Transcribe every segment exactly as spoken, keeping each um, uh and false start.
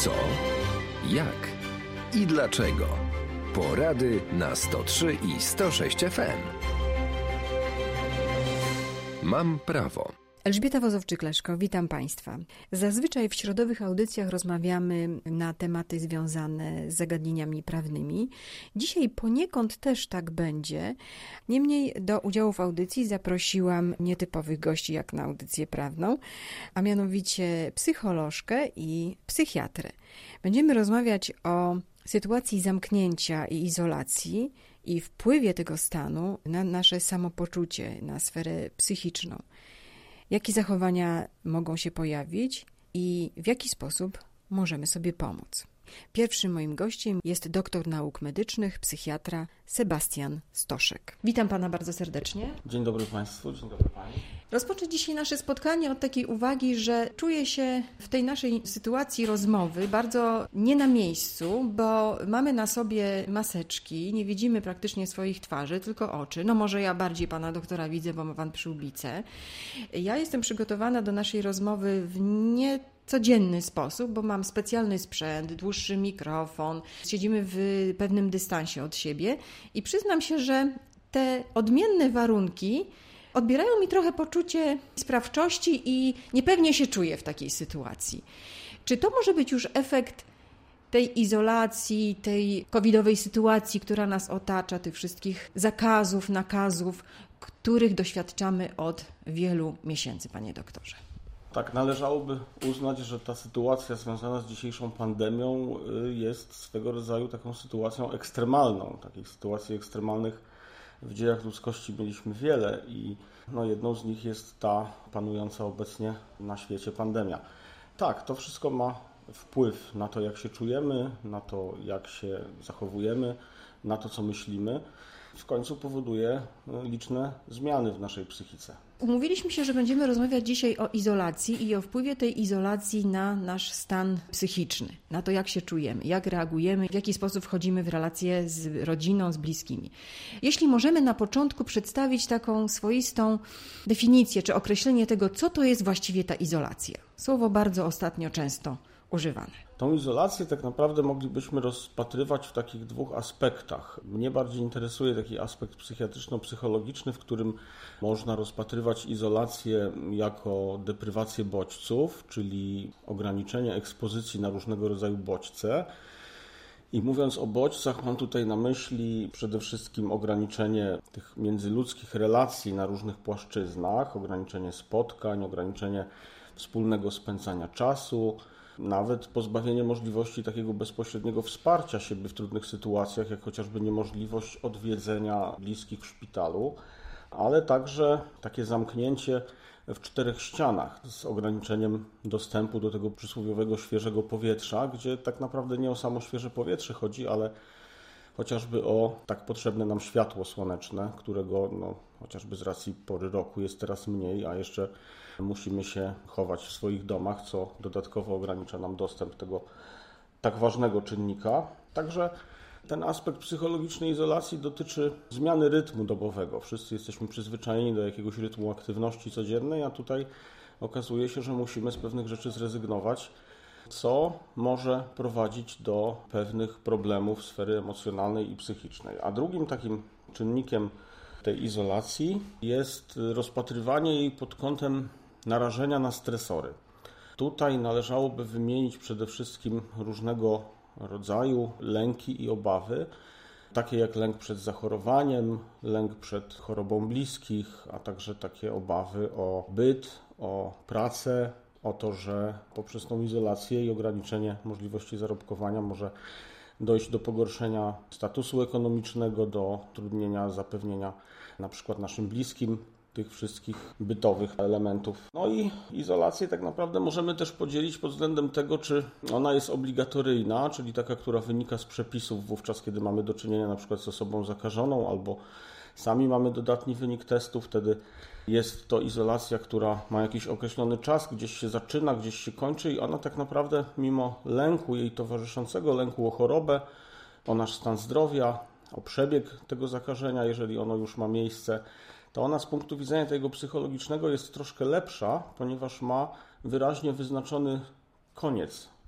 Co, jak i dlaczego. Porady na sto trzy i sto sześć F M. Mam prawo. Elżbieta Wozowczyk-Leszko, witam Państwa. Zazwyczaj w środowych audycjach rozmawiamy na tematy związane z zagadnieniami prawnymi. Dzisiaj poniekąd też tak będzie. Niemniej do udziału w audycji zaprosiłam nietypowych gości jak na audycję prawną, a mianowicie psycholożkę i psychiatrę. Będziemy rozmawiać o sytuacji zamknięcia i izolacji i wpływie tego stanu na nasze samopoczucie, na sferę psychiczną. Jakie zachowania mogą się pojawić i w jaki sposób możemy sobie pomóc. Pierwszym moim gościem jest doktor nauk medycznych, psychiatra Sebastian Stoszek. Witam Pana bardzo serdecznie. Dzień dobry Państwu, dzień dobry Pani. Rozpocznę dzisiaj nasze spotkanie od takiej uwagi, że czuję się w tej naszej sytuacji rozmowy bardzo nie na miejscu, bo mamy na sobie maseczki, nie widzimy praktycznie swoich twarzy, tylko oczy. No może ja bardziej Pana doktora widzę, bo ma Pan przyłbicę. Ja jestem przygotowana do naszej rozmowy w nie codzienny sposób, bo mam specjalny sprzęt, dłuższy mikrofon, siedzimy w pewnym dystansie od siebie i przyznam się, że te odmienne warunki odbierają mi trochę poczucie sprawczości i niepewnie się czuję w takiej sytuacji. Czy to może być już efekt tej izolacji, tej covidowej sytuacji, która nas otacza, tych wszystkich zakazów, nakazów, których doświadczamy od wielu miesięcy, panie doktorze? Tak, należałoby uznać, że ta sytuacja związana z dzisiejszą pandemią jest swego rodzaju taką sytuacją ekstremalną. Takich sytuacji ekstremalnych w dziejach ludzkości mieliśmy wiele i no, jedną z nich jest ta panująca obecnie na świecie pandemia. Tak, to wszystko ma wpływ na to, jak się czujemy, na to, jak się zachowujemy, na to, co myślimy. W końcu powoduje liczne zmiany w naszej psychice. Umówiliśmy się, że będziemy rozmawiać dzisiaj o izolacji i o wpływie tej izolacji na nasz stan psychiczny, na to, jak się czujemy, jak reagujemy, w jaki sposób wchodzimy w relacje z rodziną, z bliskimi. Jeśli możemy na początku przedstawić taką swoistą definicję czy określenie tego, co to jest właściwie ta izolacja. Słowo bardzo ostatnio często używane. Tą izolację tak naprawdę moglibyśmy rozpatrywać w takich dwóch aspektach. Mnie bardziej interesuje taki aspekt psychiatryczno-psychologiczny, w którym można rozpatrywać izolację jako deprywację bodźców, czyli ograniczenie ekspozycji na różnego rodzaju bodźce. I mówiąc o bodźcach, mam tutaj na myśli przede wszystkim ograniczenie tych międzyludzkich relacji na różnych płaszczyznach, ograniczenie spotkań, ograniczenie wspólnego spędzania czasu, nawet pozbawienie możliwości takiego bezpośredniego wsparcia siebie w trudnych sytuacjach, jak chociażby niemożliwość odwiedzenia bliskich w szpitalu, ale także takie zamknięcie w czterech ścianach z ograniczeniem dostępu do tego przysłowiowego świeżego powietrza, gdzie tak naprawdę nie o samo świeże powietrze chodzi, ale chociażby o tak potrzebne nam światło słoneczne, którego no, chociażby z racji pory roku jest teraz mniej, a jeszcze musimy się chować w swoich domach, co dodatkowo ogranicza nam dostęp tego tak ważnego czynnika. Także ten aspekt psychologicznej izolacji dotyczy zmiany rytmu dobowego. Wszyscy jesteśmy przyzwyczajeni do jakiegoś rytmu aktywności codziennej, a tutaj okazuje się, że musimy z pewnych rzeczy zrezygnować, co może prowadzić do pewnych problemów sfery emocjonalnej i psychicznej. A drugim takim czynnikiem tej izolacji jest rozpatrywanie jej pod kątem narażenia na stresory. Tutaj należałoby wymienić przede wszystkim różnego rodzaju lęki i obawy, takie jak lęk przed zachorowaniem, lęk przed chorobą bliskich, a także takie obawy o byt, o pracę, o to, że poprzez tą izolację i ograniczenie możliwości zarobkowania może dojść do pogorszenia statusu ekonomicznego, do utrudnienia zapewnienia na przykład naszym bliskim tych wszystkich bytowych elementów. No i izolację tak naprawdę możemy też podzielić pod względem tego, czy ona jest obligatoryjna, czyli taka, która wynika z przepisów wówczas, kiedy mamy do czynienia na przykład z osobą zakażoną albo sami mamy dodatni wynik testu, wtedy jest to izolacja, która ma jakiś określony czas, gdzieś się zaczyna, gdzieś się kończy i ona tak naprawdę mimo lęku jej towarzyszącego, lęku o chorobę, o nasz stan zdrowia, o przebieg tego zakażenia, jeżeli ono już ma miejsce, to ona z punktu widzenia tego psychologicznego jest troszkę lepsza, ponieważ ma wyraźnie wyznaczony koniec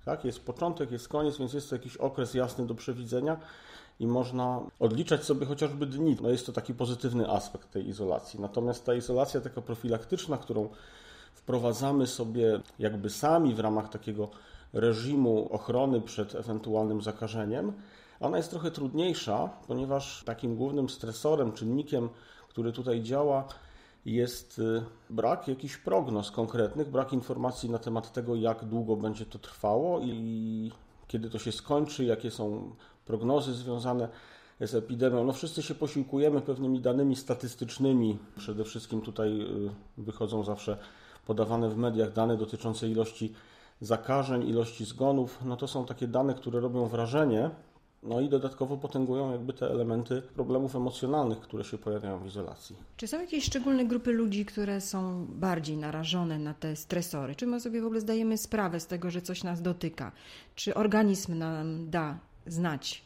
Tak? Jest początek, jest koniec, więc jest to jakiś okres jasny do przewidzenia i można odliczać sobie chociażby dni. No jest to taki pozytywny aspekt tej izolacji. Natomiast ta izolacja taka profilaktyczna, którą wprowadzamy sobie jakby sami w ramach takiego reżimu ochrony przed ewentualnym zakażeniem, ona jest trochę trudniejsza, ponieważ takim głównym stresorem, czynnikiem, który tutaj działa, jest brak jakichś prognoz konkretnych, brak informacji na temat tego, jak długo będzie to trwało i kiedy to się skończy, jakie są prognozy związane z epidemią. No wszyscy się posiłkujemy pewnymi danymi statystycznymi. Przede wszystkim tutaj wychodzą zawsze podawane w mediach dane dotyczące ilości zakażeń, ilości zgonów. No to są takie dane, które robią wrażenie. No i dodatkowo potęgują jakby te elementy problemów emocjonalnych, które się pojawiają w izolacji. Czy są jakieś szczególne grupy ludzi, które są bardziej narażone na te stresory? Czy my sobie w ogóle zdajemy sprawę z tego, że coś nas dotyka? Czy organizm nam da znać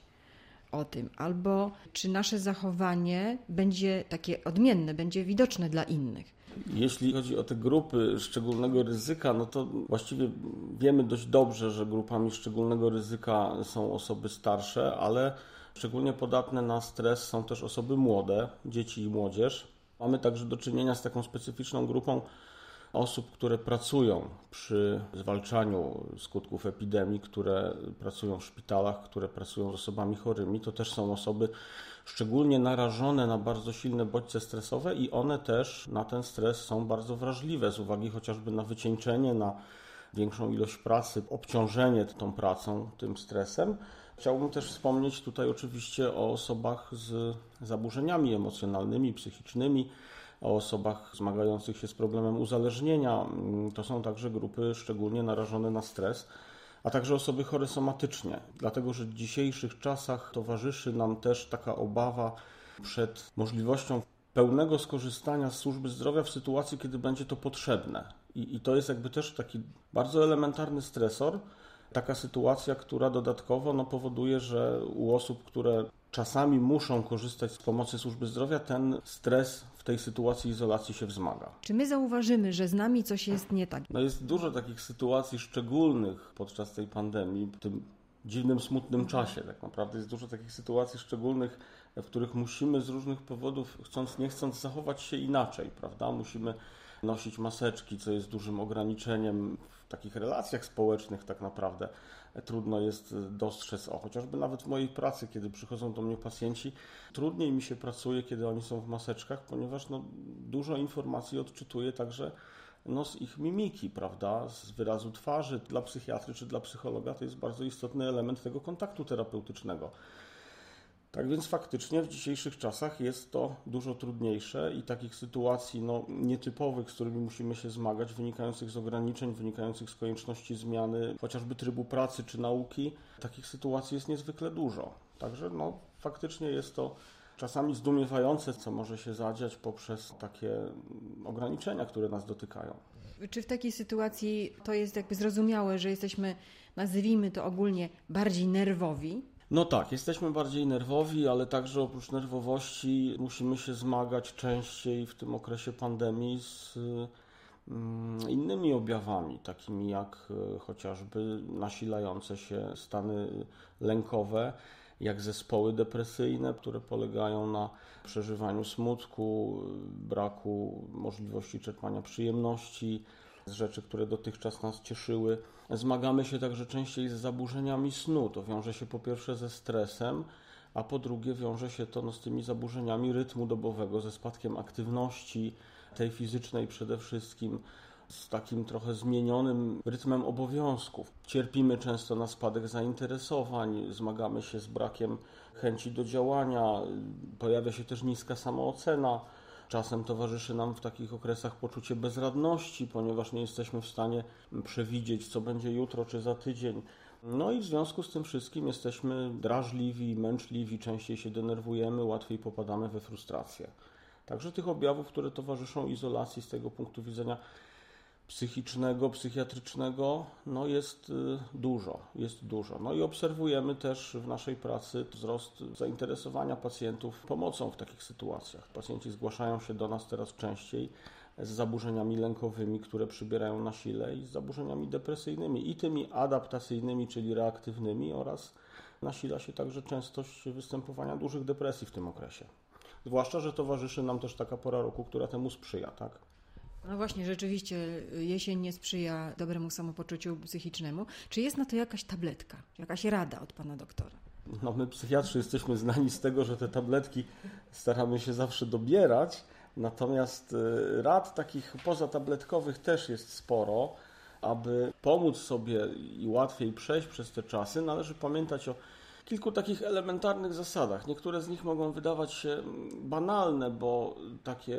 o tym? Albo czy nasze zachowanie będzie takie odmienne, będzie widoczne dla innych? Jeśli chodzi o te grupy szczególnego ryzyka, no to właściwie wiemy dość dobrze, że grupami szczególnego ryzyka są osoby starsze, ale szczególnie podatne na stres są też osoby młode, dzieci i młodzież. Mamy także do czynienia z taką specyficzną grupą osób, które pracują przy zwalczaniu skutków epidemii, które pracują w szpitalach, które pracują z osobami chorymi. To też są osoby szczególnie narażone na bardzo silne bodźce stresowe i one też na ten stres są bardzo wrażliwe z uwagi chociażby na wycieńczenie, na większą ilość pracy, obciążenie tą pracą, tym stresem. Chciałbym też wspomnieć tutaj oczywiście o osobach z zaburzeniami emocjonalnymi, psychicznymi, o osobach zmagających się z problemem uzależnienia. To są także grupy szczególnie narażone na stres, a także osoby chore somatycznie. Dlatego, że w dzisiejszych czasach towarzyszy nam też taka obawa przed możliwością pełnego skorzystania z służby zdrowia w sytuacji, kiedy będzie to potrzebne. I, i to jest jakby też taki bardzo elementarny stresor, taka sytuacja, która dodatkowo no, powoduje, że u osób, które czasami muszą korzystać z pomocy służby zdrowia, ten stres w tej sytuacji izolacji się wzmaga. Czy my zauważymy, że z nami coś jest nie tak? No jest dużo takich sytuacji szczególnych podczas tej pandemii, w tym dziwnym, smutnym czasie. Tak naprawdę jest dużo takich sytuacji szczególnych, w których musimy z różnych powodów, chcąc nie chcąc, zachować się inaczej, prawda? Musimy nosić maseczki, co jest dużym ograniczeniem w takich relacjach społecznych tak naprawdę. Trudno jest dostrzec, o, chociażby nawet w mojej pracy, kiedy przychodzą do mnie pacjenci, trudniej mi się pracuje, kiedy oni są w maseczkach, ponieważ no, dużo informacji odczytuję także no, z ich mimiki, prawda, z wyrazu twarzy. Dla psychiatry czy dla psychologa to jest bardzo istotny element tego kontaktu terapeutycznego. Tak więc faktycznie w dzisiejszych czasach jest to dużo trudniejsze i takich sytuacji no, nietypowych, z którymi musimy się zmagać, wynikających z ograniczeń, wynikających z konieczności zmiany chociażby trybu pracy czy nauki, takich sytuacji jest niezwykle dużo. Także no, faktycznie jest to czasami zdumiewające, co może się zadziać poprzez takie ograniczenia, które nas dotykają. Czy w takiej sytuacji to jest jakby zrozumiałe, że jesteśmy, nazwijmy to ogólnie, bardziej nerwowi? No tak, jesteśmy bardziej nerwowi, ale także oprócz nerwowości musimy się zmagać częściej w tym okresie pandemii z innymi objawami, takimi jak chociażby nasilające się stany lękowe, jak zespoły depresyjne, które polegają na przeżywaniu smutku, braku możliwości czerpania przyjemności z rzeczy, które dotychczas nas cieszyły. Zmagamy się także częściej z zaburzeniami snu. To wiąże się po pierwsze ze stresem, a po drugie wiąże się to no, z tymi zaburzeniami rytmu dobowego, ze spadkiem aktywności, tej fizycznej przede wszystkim, z takim trochę zmienionym rytmem obowiązków. Cierpimy często na spadek zainteresowań, zmagamy się z brakiem chęci do działania, pojawia się też niska samoocena. Czasem towarzyszy nam w takich okresach poczucie bezradności, ponieważ nie jesteśmy w stanie przewidzieć, co będzie jutro czy za tydzień. No i w związku z tym wszystkim jesteśmy drażliwi, męczliwi, częściej się denerwujemy, łatwiej popadamy we frustrację. Także tych objawów, które towarzyszą izolacji z tego punktu widzenia psychicznego, psychiatrycznego, no jest dużo, jest dużo. No i obserwujemy też w naszej pracy wzrost zainteresowania pacjentów pomocą w takich sytuacjach. Pacjenci zgłaszają się do nas teraz częściej, z zaburzeniami lękowymi, które przybierają na sile, i z zaburzeniami depresyjnymi, i tymi adaptacyjnymi, czyli reaktywnymi, oraz nasila się także częstość występowania dużych depresji w tym okresie. Zwłaszcza, że towarzyszy nam też taka pora roku, która temu sprzyja, tak? No właśnie, rzeczywiście jesień nie sprzyja dobremu samopoczuciu psychicznemu. Czy jest na to jakaś tabletka, jakaś rada od pana doktora? No my psychiatrzy jesteśmy znani z tego, że te tabletki staramy się zawsze dobierać, natomiast rad takich pozatabletkowych też jest sporo. Aby pomóc sobie i łatwiej przejść przez te czasy, należy pamiętać o kilku takich elementarnych zasadach. Niektóre z nich mogą wydawać się banalne, bo takie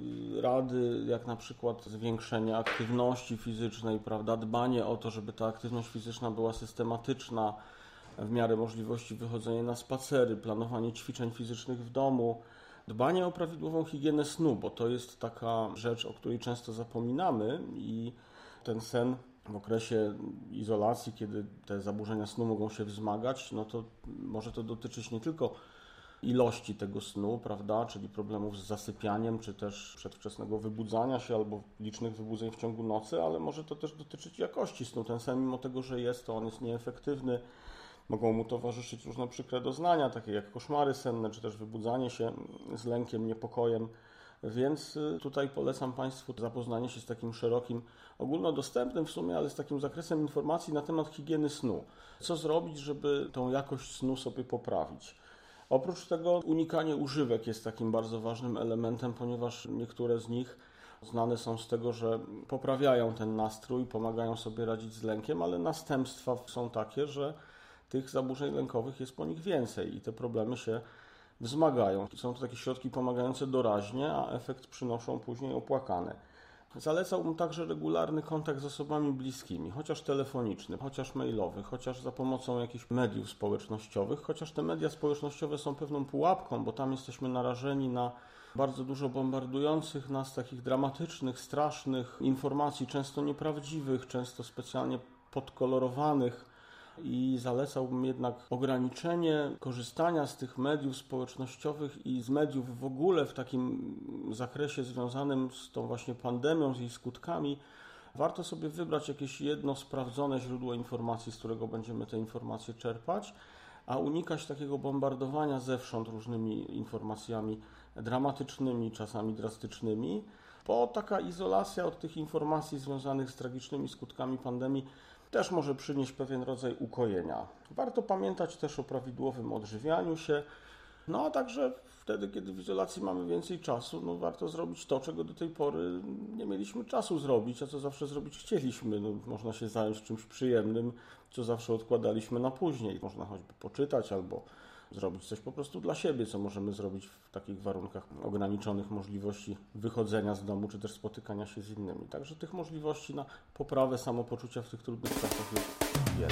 rady jak na przykład zwiększenie aktywności fizycznej, prawda, dbanie o to, żeby ta aktywność fizyczna była systematyczna, w miarę możliwości wychodzenie na spacery, planowanie ćwiczeń fizycznych w domu, dbanie o prawidłową higienę snu, bo to jest taka rzecz, o której często zapominamy, i ten sen w okresie izolacji, kiedy te zaburzenia snu mogą się wzmagać, no to może to dotyczyć nie tylko ilości tego snu, prawda, czyli problemów z zasypianiem, czy też przedwczesnego wybudzania się albo licznych wybudzeń w ciągu nocy, ale może to też dotyczyć jakości snu. Ten sen, mimo tego, że jest, to on jest nieefektywny. Mogą mu towarzyszyć różne przykre doznania, takie jak koszmary senne, czy też wybudzanie się z lękiem, niepokojem. Więc tutaj polecam Państwu zapoznanie się z takim szerokim, ogólnodostępnym w sumie, ale z takim zakresem informacji na temat higieny snu. Co zrobić, żeby tą jakość snu sobie poprawić? Oprócz tego unikanie używek jest takim bardzo ważnym elementem, ponieważ niektóre z nich znane są z tego, że poprawiają ten nastrój, pomagają sobie radzić z lękiem, ale następstwa są takie, że tych zaburzeń lękowych jest po nich więcej i te problemy się wzmagają. Są to takie środki pomagające doraźnie, a efekt przynoszą później opłakane. Zalecałbym także regularny kontakt z osobami bliskimi, chociaż telefoniczny, chociaż mailowy, chociaż za pomocą jakichś mediów społecznościowych, chociaż te media społecznościowe są pewną pułapką, bo tam jesteśmy narażeni na bardzo dużo bombardujących nas takich dramatycznych, strasznych informacji, często nieprawdziwych, często specjalnie podkolorowanych. I zalecałbym jednak ograniczenie korzystania z tych mediów społecznościowych i z mediów w ogóle w takim zakresie związanym z tą właśnie pandemią, z jej skutkami. Warto sobie wybrać jakieś jedno sprawdzone źródło informacji, z którego będziemy te informacje czerpać, a unikać takiego bombardowania zewsząd różnymi informacjami dramatycznymi, czasami drastycznymi, bo taka izolacja od tych informacji związanych z tragicznymi skutkami pandemii też może przynieść pewien rodzaj ukojenia. Warto pamiętać też o prawidłowym odżywianiu się, no a także wtedy, kiedy w izolacji mamy więcej czasu, no warto zrobić to, czego do tej pory nie mieliśmy czasu zrobić, a co zawsze zrobić chcieliśmy. No, można się zająć czymś przyjemnym, co zawsze odkładaliśmy na później. Można choćby poczytać albo zrobić coś po prostu dla siebie, co możemy zrobić w takich warunkach ograniczonych możliwości wychodzenia z domu, czy też spotykania się z innymi. Także tych możliwości na poprawę samopoczucia w tych trudnych czasach jest wiele.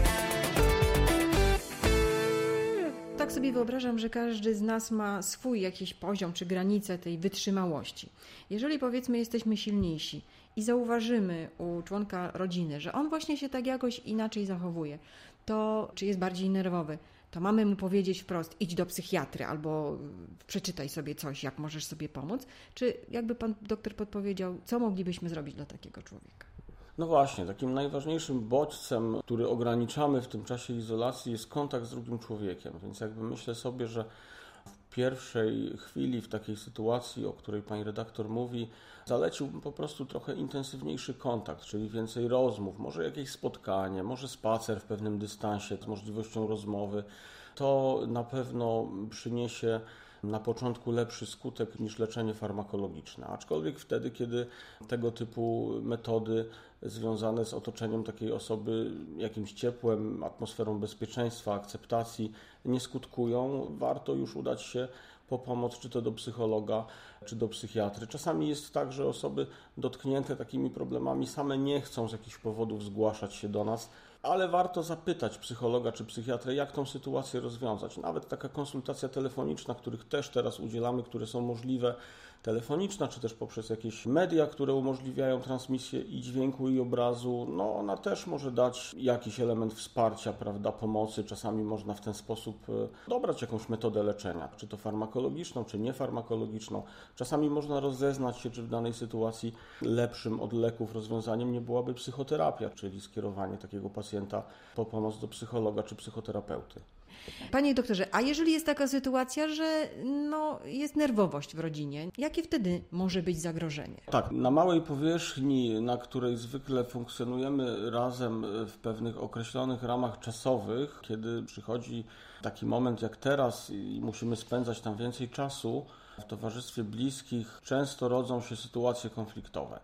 Tak sobie wyobrażam, że każdy z nas ma swój jakiś poziom czy granicę tej wytrzymałości. Jeżeli powiedzmy jesteśmy silniejsi i zauważymy u członka rodziny, że on właśnie się tak jakoś inaczej zachowuje, to czy jest bardziej nerwowy, to mamy mu powiedzieć wprost, idź do psychiatry albo przeczytaj sobie coś, jak możesz sobie pomóc, czy jakby pan doktor podpowiedział, co moglibyśmy zrobić dla takiego człowieka? No właśnie, takim najważniejszym bodźcem, który ograniczamy w tym czasie izolacji, jest kontakt z drugim człowiekiem, więc jakby myślę sobie, że w pierwszej chwili, w takiej sytuacji, o której pani redaktor mówi, zaleciłbym po prostu trochę intensywniejszy kontakt, czyli więcej rozmów, może jakieś spotkanie, może spacer w pewnym dystansie z możliwością rozmowy. To na pewno przyniesie na początku lepszy skutek niż leczenie farmakologiczne, aczkolwiek wtedy, kiedy tego typu metody związane z otoczeniem takiej osoby jakimś ciepłem, atmosferą bezpieczeństwa, akceptacji nie skutkują, warto już udać się po pomoc, czy to do psychologa, czy do psychiatry. Czasami jest tak, że osoby dotknięte takimi problemami same nie chcą z jakichś powodów zgłaszać się do nas, ale warto zapytać psychologa czy psychiatrę, jak tą sytuację rozwiązać. Nawet taka konsultacja telefoniczna, których też teraz udzielamy, które są możliwe, telefoniczna, czy też poprzez jakieś media, które umożliwiają transmisję i dźwięku, i obrazu, no ona też może dać jakiś element wsparcia, prawda, pomocy. Czasami można w ten sposób dobrać jakąś metodę leczenia, czy to farmakologiczną, czy niefarmakologiczną. Czasami można rozeznać się, czy w danej sytuacji lepszym od leków rozwiązaniem nie byłaby psychoterapia, czyli skierowanie takiego pacjenta po pomoc do psychologa czy psychoterapeuty. Panie doktorze, a jeżeli jest taka sytuacja, że no, jest nerwowość w rodzinie, jakie wtedy może być zagrożenie? Tak, na małej powierzchni, na której zwykle funkcjonujemy razem w pewnych określonych ramach czasowych, kiedy przychodzi taki moment jak teraz i musimy spędzać tam więcej czasu w towarzystwie bliskich, często rodzą się sytuacje konfliktowe.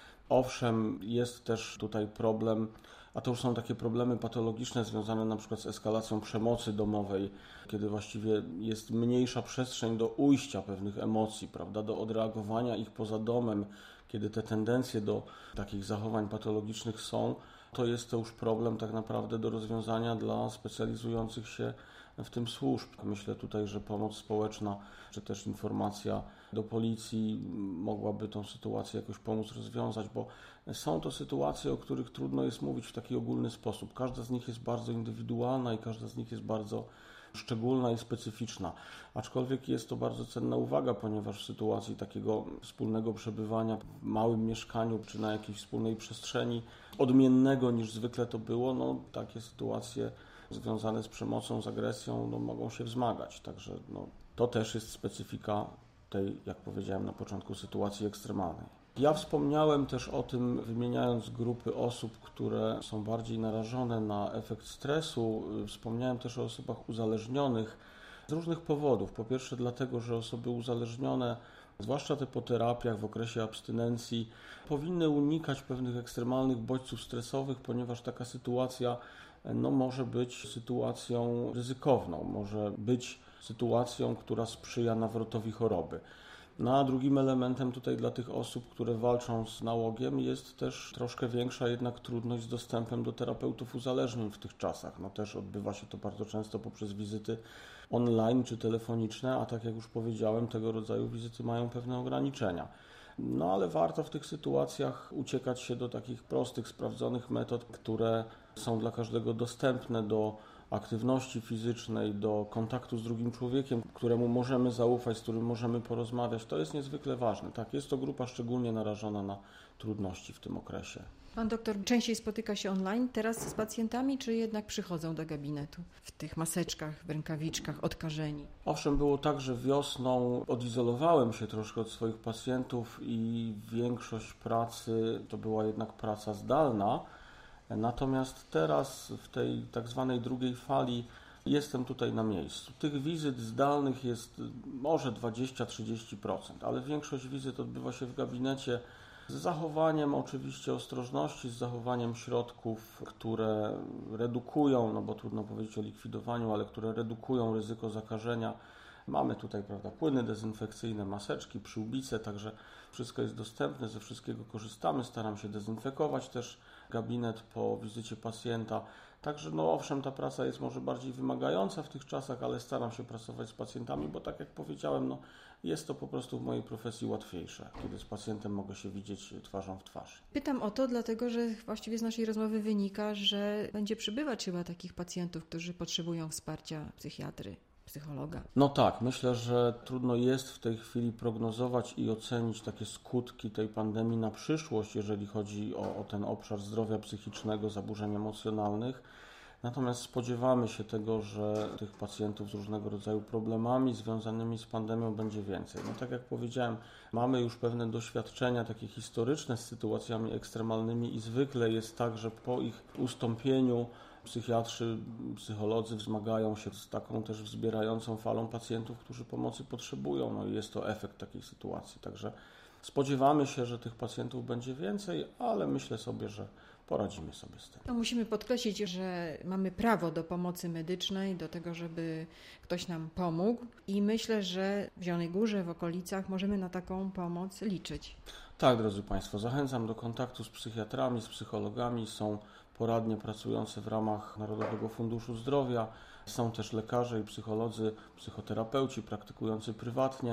Owszem, jest też tutaj problem, a to już są takie problemy patologiczne związane na przykład z eskalacją przemocy domowej, kiedy właściwie jest mniejsza przestrzeń do ujścia pewnych emocji, prawda, do odreagowania ich poza domem, kiedy te tendencje do takich zachowań patologicznych są, to jest to już problem tak naprawdę do rozwiązania dla specjalizujących się w tym służb. Myślę tutaj, że pomoc społeczna, czy też informacja do policji mogłaby tą sytuację jakoś pomóc rozwiązać, bo są to sytuacje, o których trudno jest mówić w taki ogólny sposób. Każda z nich jest bardzo indywidualna i każda z nich jest bardzo szczególna i specyficzna. Aczkolwiek jest to bardzo cenna uwaga, ponieważ w sytuacji takiego wspólnego przebywania w małym mieszkaniu czy na jakiejś wspólnej przestrzeni, odmiennego niż zwykle to było, no takie sytuacje związane z przemocą, z agresją, no, mogą się wzmagać. Także no, to też jest specyfika tej, jak powiedziałem na początku, sytuacji ekstremalnej. Ja wspomniałem też o tym, wymieniając grupy osób, które są bardziej narażone na efekt stresu. Wspomniałem też o osobach uzależnionych z różnych powodów. Po pierwsze dlatego, że osoby uzależnione, zwłaszcza te po terapiach w okresie abstynencji, powinny unikać pewnych ekstremalnych bodźców stresowych, ponieważ taka sytuacja no, może być sytuacją ryzykowną, może być sytuacją, która sprzyja nawrotowi choroby. No a drugim elementem tutaj dla tych osób, które walczą z nałogiem, jest też troszkę większa jednak trudność z dostępem do terapeutów uzależnień w tych czasach. No też odbywa się to bardzo często poprzez wizyty online czy telefoniczne, a tak jak już powiedziałem, tego rodzaju wizyty mają pewne ograniczenia. No ale warto w tych sytuacjach uciekać się do takich prostych, sprawdzonych metod, które są dla każdego dostępne, do aktywności fizycznej, do kontaktu z drugim człowiekiem, któremu możemy zaufać, z którym możemy porozmawiać. To jest niezwykle ważne. Tak, jest to grupa szczególnie narażona na trudności w tym okresie. Pan doktor częściej spotyka się online teraz z pacjentami, czy jednak przychodzą do gabinetu w tych maseczkach, w rękawiczkach, odkażeni? Owszem, było tak, że wiosną odizolowałem się troszkę od swoich pacjentów i większość pracy to była jednak praca zdalna. Natomiast teraz w tej tak zwanej drugiej fali jestem tutaj na miejscu. Tych wizyt zdalnych jest może dwadzieścia do trzydziestu procent, ale większość wizyt odbywa się w gabinecie z zachowaniem oczywiście ostrożności, z zachowaniem środków, które redukują, no bo trudno powiedzieć o likwidowaniu, ale które redukują ryzyko zakażenia. Mamy tutaj, prawda, płyny dezynfekcyjne, maseczki, przyłbice, także wszystko jest dostępne, ze wszystkiego korzystamy. Staram się dezynfekować też gabinet po wizycie pacjenta. Także no owszem, ta praca jest może bardziej wymagająca w tych czasach, ale staram się pracować z pacjentami, bo tak jak powiedziałem, no jest to po prostu w mojej profesji łatwiejsze, kiedy z pacjentem mogę się widzieć twarzą w twarz. Pytam o to, dlatego że właściwie z naszej rozmowy wynika, że będzie przybywać chyba takich pacjentów, którzy potrzebują wsparcia psychiatry, psychologa. No tak, myślę, że trudno jest w tej chwili prognozować i ocenić takie skutki tej pandemii na przyszłość, jeżeli chodzi o, o ten obszar zdrowia psychicznego, zaburzeń emocjonalnych. Natomiast spodziewamy się tego, że tych pacjentów z różnego rodzaju problemami związanymi z pandemią będzie więcej. No tak jak powiedziałem, mamy już pewne doświadczenia takie historyczne z sytuacjami ekstremalnymi i zwykle jest tak, że po ich ustąpieniu psychiatrzy, psycholodzy wzmagają się z taką też wzbierającą falą pacjentów, którzy pomocy potrzebują. No i jest to efekt takiej sytuacji. Także spodziewamy się, że tych pacjentów będzie więcej, ale myślę sobie, że poradzimy sobie z tym. No, musimy podkreślić, że mamy prawo do pomocy medycznej, do tego, żeby ktoś nam pomógł i myślę, że w Zielonej Górze, w okolicach możemy na taką pomoc liczyć. Tak, drodzy Państwo, zachęcam do kontaktu z psychiatrami, z psychologami. Są poradnie pracujące w ramach Narodowego Funduszu Zdrowia. Są też lekarze i psycholodzy, psychoterapeuci praktykujący prywatnie.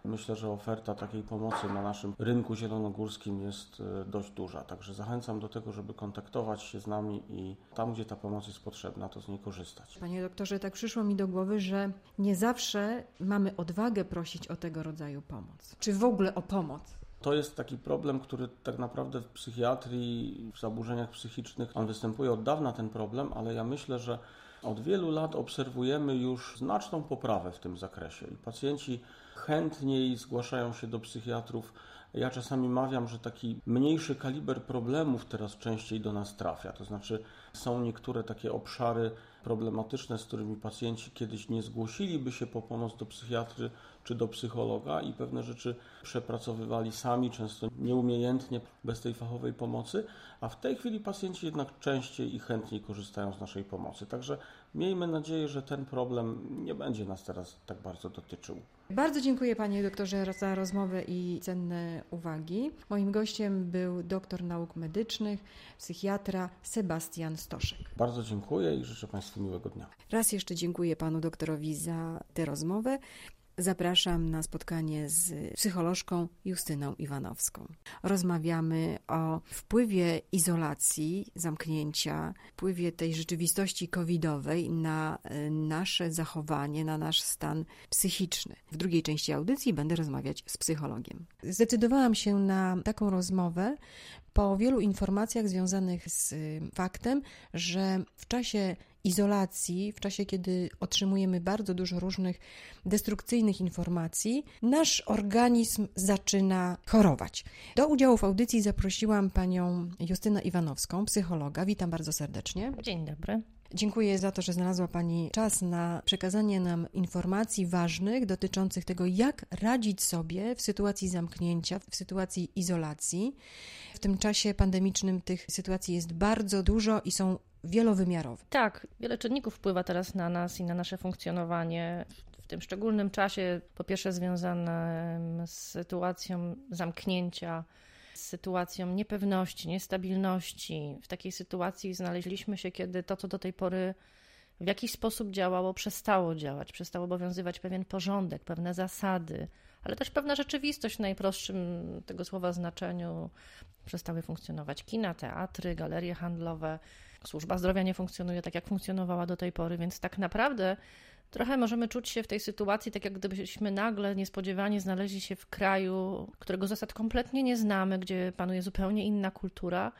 myślę, że oferta takiej pomocy na naszym rynku zielonogórskim jest dość duża. Także zachęcam do tego, żeby kontaktować się z nami i tam, gdzie ta pomoc jest potrzebna, to z niej korzystać. Panie doktorze, tak przyszło mi do głowy, że nie zawsze mamy odwagę prosić o tego rodzaju pomoc. Czy w ogóle o pomoc? To jest taki problem, który tak naprawdę w psychiatrii, w zaburzeniach psychicznych, on występuje od dawna ten problem, ale ja myślę, że od wielu lat obserwujemy już znaczną poprawę w tym zakresie i pacjenci chętniej zgłaszają się do psychiatrów. Ja czasami mawiam, że taki mniejszy kaliber problemów teraz częściej do nas trafia. To znaczy są niektóre takie obszary problematyczne, z którymi pacjenci kiedyś nie zgłosiliby się po pomoc do psychiatry czy do psychologa i pewne rzeczy przepracowywali sami, często nieumiejętnie, bez tej fachowej pomocy, a w tej chwili pacjenci jednak częściej i chętniej korzystają z naszej pomocy. Także miejmy nadzieję, że ten problem nie będzie nas teraz tak bardzo dotyczył. Bardzo dziękuję panie doktorze za rozmowę i cenne uwagi. Moim gościem był doktor nauk medycznych, psychiatra Sebastian Stoszek. Bardzo dziękuję i życzę państwu miłego dnia. Raz jeszcze dziękuję panu doktorowi za tę rozmowę. Zapraszam na spotkanie z psycholożką Justyną Iwanowską. Rozmawiamy o wpływie izolacji, zamknięcia, wpływie tej rzeczywistości covidowej na nasze zachowanie, na nasz stan psychiczny. W drugiej części audycji będę rozmawiać z psychologiem. Zdecydowałam się na taką rozmowę po wielu informacjach związanych z faktem, że w czasie izolacji, w czasie kiedy otrzymujemy bardzo dużo różnych destrukcyjnych informacji, nasz organizm zaczyna chorować. Do udziału w audycji zaprosiłam panią Justynę Iwanowską, psychologa. Witam bardzo serdecznie. Dzień dobry. Dziękuję za to, że znalazła pani czas na przekazanie nam informacji ważnych dotyczących tego, jak radzić sobie w sytuacji zamknięcia, w sytuacji izolacji. W tym czasie pandemicznym tych sytuacji jest bardzo dużo i są wielowymiarowe. Tak, wiele czynników wpływa teraz na nas i na nasze funkcjonowanie. W tym szczególnym czasie, po pierwsze związanym z sytuacją zamknięcia, z sytuacją niepewności, niestabilności. W takiej sytuacji znaleźliśmy się, kiedy to, co do tej pory w jakiś sposób działało, przestało działać, przestał obowiązywać pewien porządek, pewne zasady, ale też pewna rzeczywistość w najprostszym tego słowa znaczeniu. Przestały funkcjonować kina, teatry, galerie handlowe. Służba zdrowia nie funkcjonuje tak, jak funkcjonowała do tej pory, więc tak naprawdę trochę możemy czuć się w tej sytuacji tak, jak gdybyśmy nagle niespodziewanie znaleźli się w kraju, którego zasad kompletnie nie znamy, gdzie panuje zupełnie inna kultura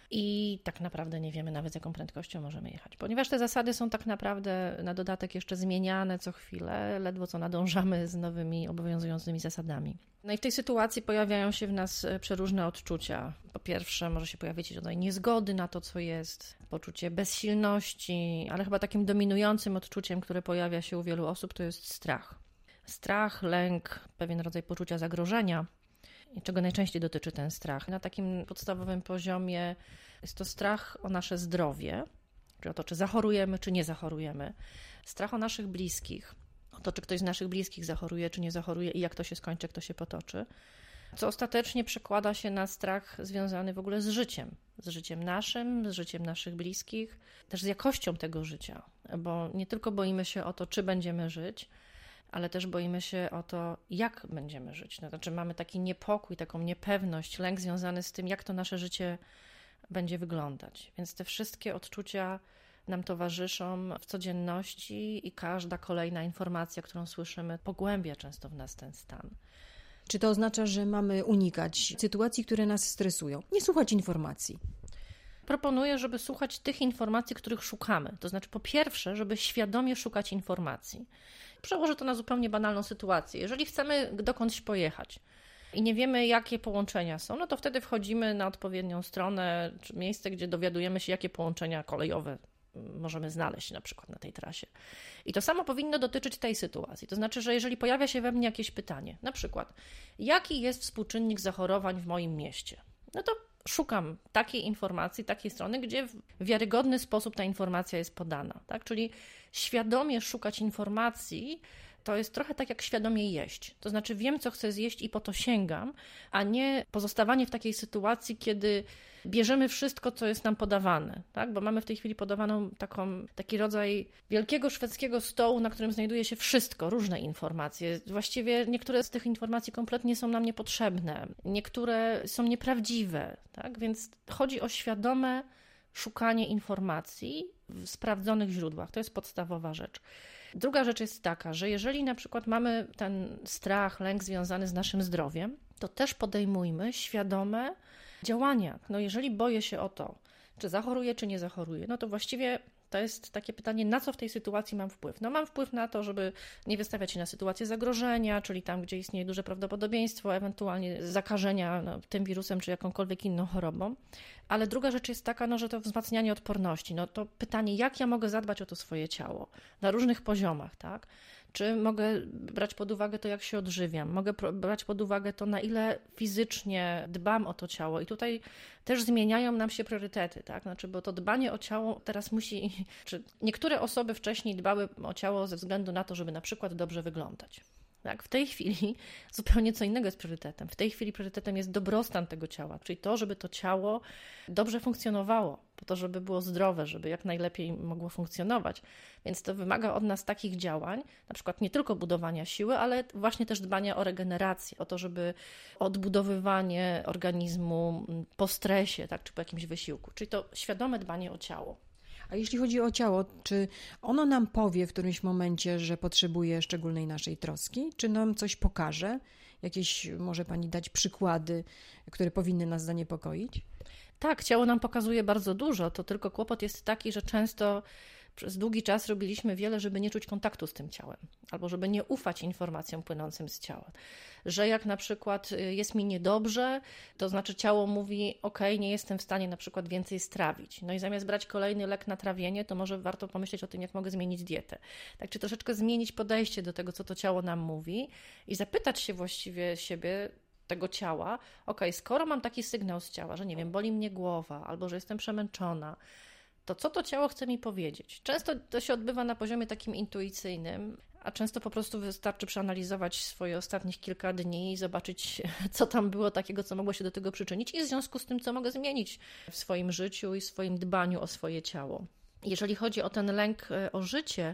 i tak naprawdę nie wiemy nawet, z jaką prędkością możemy jechać. Ponieważ te zasady są tak naprawdę na dodatek jeszcze zmieniane co chwilę, ledwo co nadążamy z nowymi obowiązującymi zasadami. No i w tej sytuacji pojawiają się w nas przeróżne odczucia. Po pierwsze może się pojawić rodzaj niezgody na to, co jest, poczucie bezsilności, ale chyba takim dominującym odczuciem, które pojawia się u wielu osób, to jest strach. Strach, lęk, pewien rodzaj poczucia zagrożenia. I czego najczęściej dotyczy ten strach? Na takim podstawowym poziomie jest to strach o nasze zdrowie, czy o to, czy zachorujemy, czy nie zachorujemy. Strach o naszych bliskich, o to, czy ktoś z naszych bliskich zachoruje, czy nie zachoruje i jak to się skończy, jak to się potoczy. Co ostatecznie przekłada się na strach związany w ogóle z życiem. Z życiem naszym, z życiem naszych bliskich, też z jakością tego życia. Bo nie tylko boimy się o to, czy będziemy żyć, ale też boimy się o to, jak będziemy żyć. No, znaczy mamy taki niepokój, taką niepewność, lęk związany z tym, jak to nasze życie będzie wyglądać. Więc te wszystkie odczucia nam towarzyszą w codzienności i każda kolejna informacja, którą słyszymy, pogłębia często w nas ten stan. Czy to oznacza, że mamy unikać sytuacji, które nas stresują? Nie słuchać informacji. Proponuję, żeby słuchać tych informacji, których szukamy. To znaczy, po pierwsze, żeby świadomie szukać informacji. Przełożę to na zupełnie banalną sytuację. Jeżeli chcemy dokądś pojechać i nie wiemy, jakie połączenia są, no to wtedy wchodzimy na odpowiednią stronę czy miejsce, gdzie dowiadujemy się, jakie połączenia kolejowe możemy znaleźć na przykład na tej trasie. I to samo powinno dotyczyć tej sytuacji. To znaczy, że jeżeli pojawia się we mnie jakieś pytanie, na przykład, jaki jest współczynnik zachorowań w moim mieście? No to szukam takiej informacji, takiej strony, gdzie w wiarygodny sposób ta informacja jest podana. Tak? Czyli świadomie szukać informacji to jest trochę tak jak świadomie jeść. To znaczy wiem, co chcę zjeść i po to sięgam, a nie pozostawanie w takiej sytuacji, kiedy bierzemy wszystko, co jest nam podawane, tak? Bo mamy w tej chwili podawaną taką, taki rodzaj wielkiego szwedzkiego stołu, na którym znajduje się wszystko, różne informacje. Właściwie niektóre z tych informacji kompletnie są nam niepotrzebne, niektóre są nieprawdziwe, tak? Więc chodzi o świadome szukanie informacji w sprawdzonych źródłach. To jest podstawowa rzecz. Druga rzecz jest taka, że jeżeli na przykład mamy ten strach, lęk związany z naszym zdrowiem, to też podejmujmy świadome działania. No jeżeli boję się o to, czy zachoruję, czy nie zachoruję, no to właściwie to jest takie pytanie, na co w tej sytuacji mam wpływ? No mam wpływ na to, żeby nie wystawiać się na sytuację zagrożenia, czyli tam, gdzie istnieje duże prawdopodobieństwo ewentualnie zakażenia no, tym wirusem, czy jakąkolwiek inną chorobą. Ale druga rzecz jest taka, no, że to wzmacnianie odporności. No to pytanie, jak ja mogę zadbać o to swoje ciało na różnych poziomach, tak? Czy mogę brać pod uwagę to, jak się odżywiam? Mogę brać pod uwagę to, na ile fizycznie dbam o to ciało. I tutaj też zmieniają nam się priorytety, tak? Znaczy, bo to dbanie o ciało teraz musi... Czy niektóre osoby wcześniej dbały o ciało ze względu na to, żeby na przykład dobrze wyglądać. Tak, w tej chwili zupełnie co innego jest priorytetem. W tej chwili priorytetem jest dobrostan tego ciała, czyli to, żeby to ciało dobrze funkcjonowało, po to, żeby było zdrowe, żeby jak najlepiej mogło funkcjonować. Więc to wymaga od nas takich działań, na przykład nie tylko budowania siły, ale właśnie też dbania o regenerację, o to, żeby odbudowywanie organizmu po stresie, tak, czy po jakimś wysiłku. Czyli to świadome dbanie o ciało. A jeśli chodzi o ciało, czy ono nam powie w którymś momencie, że potrzebuje szczególnej naszej troski? Czy nam coś pokaże? Jakieś, może Pani dać przykłady, które powinny nas zaniepokoić? Tak, ciało nam pokazuje bardzo dużo, to tylko kłopot jest taki, że często przez długi czas robiliśmy wiele, żeby nie czuć kontaktu z tym ciałem, albo żeby nie ufać informacjom płynącym z ciała. Że jak na przykład jest mi niedobrze, to znaczy ciało mówi, ok, nie jestem w stanie na przykład więcej strawić. No i zamiast brać kolejny lek na trawienie, to może warto pomyśleć o tym, jak mogę zmienić dietę. Tak, czy troszeczkę zmienić podejście do tego, co to ciało nam mówi i zapytać się właściwie siebie, tego ciała, ok, skoro mam taki sygnał z ciała, że nie wiem, boli mnie głowa, albo że jestem przemęczona, to co to ciało chce mi powiedzieć? Często to się odbywa na poziomie takim intuicyjnym, a często po prostu wystarczy przeanalizować swoje ostatnich kilka dni i zobaczyć, co tam było takiego, co mogło się do tego przyczynić i w związku z tym, co mogę zmienić w swoim życiu i swoim dbaniu o swoje ciało. Jeżeli chodzi o ten lęk o życie,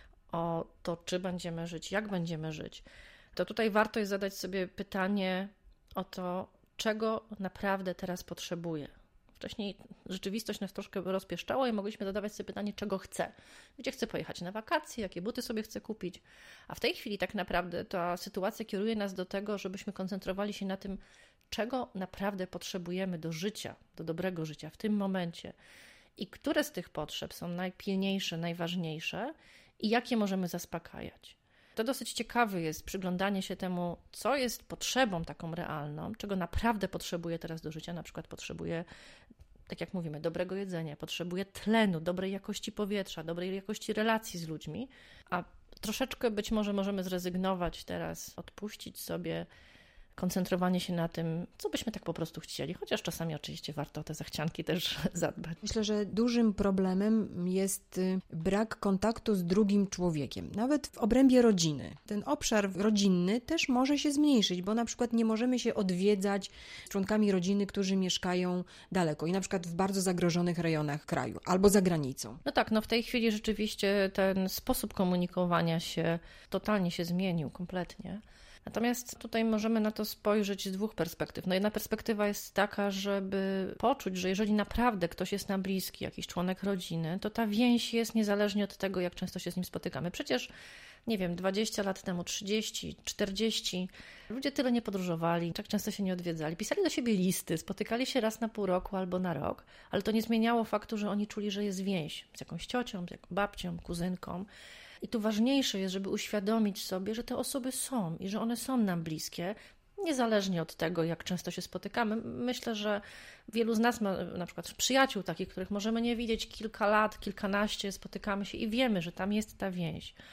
o to, czy będziemy żyć, jak będziemy żyć, to tutaj warto jest zadać sobie pytanie o to, czego naprawdę teraz potrzebuję. Wcześniej rzeczywistość nas troszkę rozpieszczała i mogliśmy zadawać sobie pytanie, czego chcę. Gdzie chcę pojechać na wakacje, jakie buty sobie chcę kupić. A w tej chwili tak naprawdę ta sytuacja kieruje nas do tego, żebyśmy koncentrowali się na tym, czego naprawdę potrzebujemy do życia, do dobrego życia w tym momencie. I które z tych potrzeb są najpilniejsze, najważniejsze i jakie możemy zaspokajać. To dosyć ciekawe jest przyglądanie się temu, co jest potrzebą taką realną, czego naprawdę potrzebuję teraz do życia. Na przykład potrzebuję, tak jak mówimy, dobrego jedzenia, potrzebuję tlenu, dobrej jakości powietrza, dobrej jakości relacji z ludźmi, a troszeczkę być może możemy zrezygnować teraz, odpuścić sobie koncentrowanie się na tym, co byśmy tak po prostu chcieli, chociaż czasami oczywiście warto o te zachcianki też zadbać. Myślę, że dużym problemem jest brak kontaktu z drugim człowiekiem, nawet w obrębie rodziny. Ten obszar rodzinny też może się zmniejszyć, bo na przykład nie możemy się odwiedzać z członkami rodziny, którzy mieszkają daleko i na przykład w bardzo zagrożonych rejonach kraju albo za granicą. No tak, no w tej chwili rzeczywiście ten sposób komunikowania się totalnie się zmienił, kompletnie. Natomiast tutaj możemy na to spojrzeć z dwóch perspektyw. No jedna perspektywa jest taka, żeby poczuć, że jeżeli naprawdę ktoś jest nam bliski, jakiś członek rodziny, to ta więź jest niezależnie od tego, jak często się z nim spotykamy. Przecież, nie wiem, dwadzieścia lat temu, trzydzieści, czterdzieści, ludzie tyle nie podróżowali, tak często się nie odwiedzali, pisali do siebie listy, spotykali się raz na pół roku albo na rok, ale to nie zmieniało faktu, że oni czuli, że jest więź z jakąś ciocią, z jakąś babcią, kuzynką. I tu ważniejsze jest, żeby uświadomić sobie, że te osoby są i że one są nam bliskie, niezależnie od tego, jak często się spotykamy. Myślę, że wielu z nas ma na przykład przyjaciół takich, których możemy nie widzieć kilka lat, kilkanaście, spotykamy się i wiemy, że tam jest ta więź.